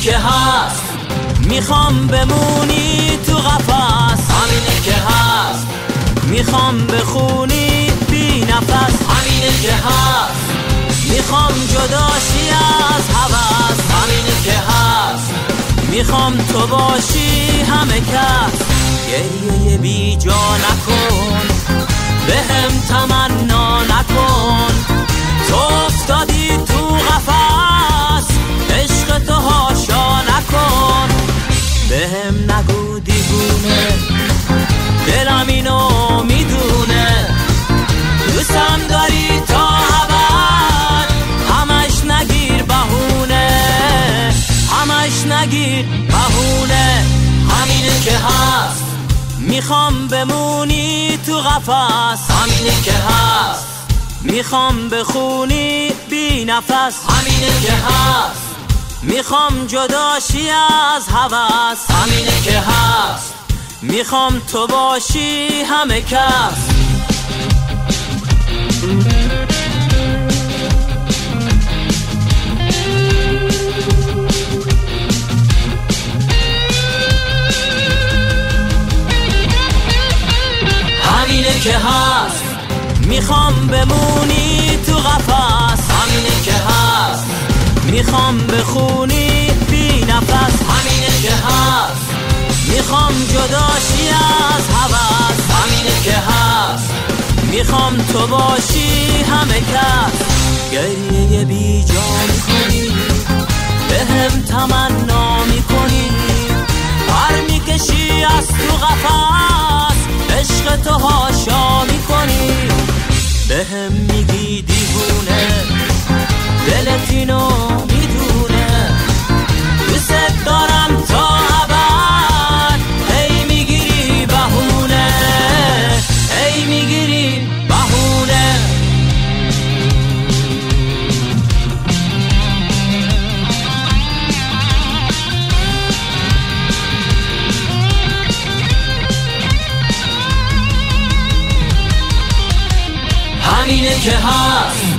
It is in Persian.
که هست میخوام بمونی تو قفس، همینه که هست میخوام بخونی بی نفس، همینه که هست میخوام جداشی از هوس، همینه که هست میخوام تو باشی همه کس. گریه بی جا نکن، بهم تمنا نکن، تو افتادی تو قفس، عشق تو هاشا نکن. بهم نگو دیوونه، دلم اینو میدونه، دوستم داری تا ابد، همش نگیر بهونه، همش نگیر بهونه. همینه که هست میخوام بمونی تو قفس، همینه که هست میخوام بخونی بی نفس، همینه که هست میخوام جداشی از هوس، همینه که هست میخوام تو باشی همه کس. همینه که هست میخوام بمونی تو قفس، همینه که هست میخوام بخونی بی نفس، همینه که هست میخوام جداشی از هوس، همینه که هست میخوام تو باشی همه کس. گریه بی جا میکنی، بهم تمنا میکنی، پر میکشی از تو قفس، عشق تو هاشا میکنی. بهم میگی دیوونه، دلت اینو میدونه، دوست دارم تا ابد، هی میگیری بهونه، هی میگیری بهونه. همینه که هست